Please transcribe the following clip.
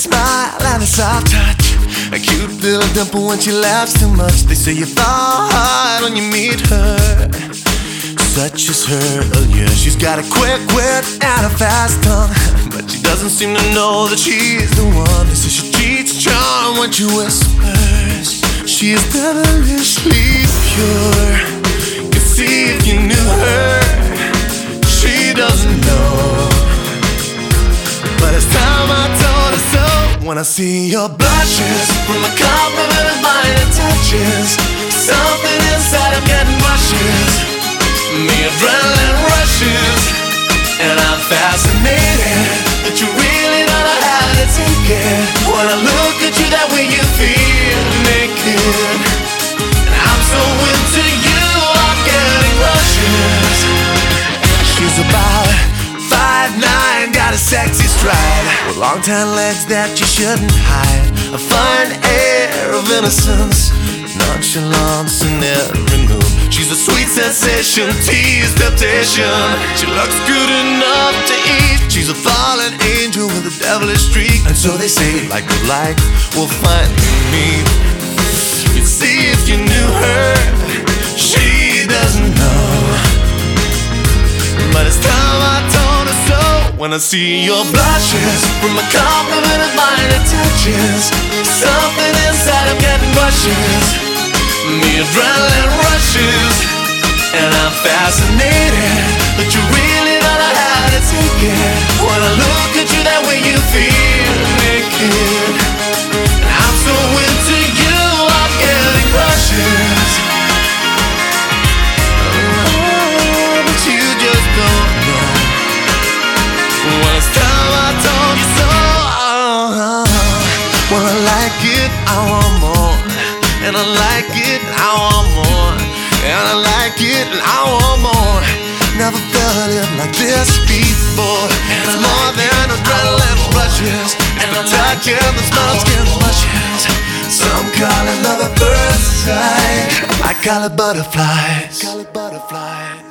smile and a soft touch, a cute little dimple when she laughs too much. They say you fall hard when you meet her. Such is her allure. She's got a quick wit and a fast tongue, but she doesn't seem to know that she's the one. They say she cheats charm when she whispers. She is devilishly pure. You see if you knew her. She doesn't know, but it's time I told her so. When I see your blushes from a compliment of mine and touches, something inside I'm getting rushes. Me adrenaline rushes, and I'm fascinated that you really don't know how to take it. When I look at you that way you feel naked, and I'm so into you I'm getting rushes. She's about 5'9", got a sexy stride, with long tan legs that you shouldn't hide, a fine air of innocence, nonchalance in every move. She's a sweet sensation, tease temptation. She looks good enough to eat. She's a fallen angel with a devilish streak. And so they say, like will find me. You'd see if you knew her. She doesn't know, but it's time I told her so. When I see your blushes from a compliment of mine and touches, something inside I'm getting rushes. Me adrenaline rushes, and I'm fascinated that you really don't know how to take it. When I look at you that way you feel naked, and I'm so into you I'm getting rushes. Oh, but you just don't know. Well, it's time I told you so. Well, I like it, I want more. And I like it, I want more. And I like it, I want more. Never felt it like this before. It's more than adrenaline rushes. And the touch and the smell of skin blushes. Some call it love at first sight, I call it butterflies.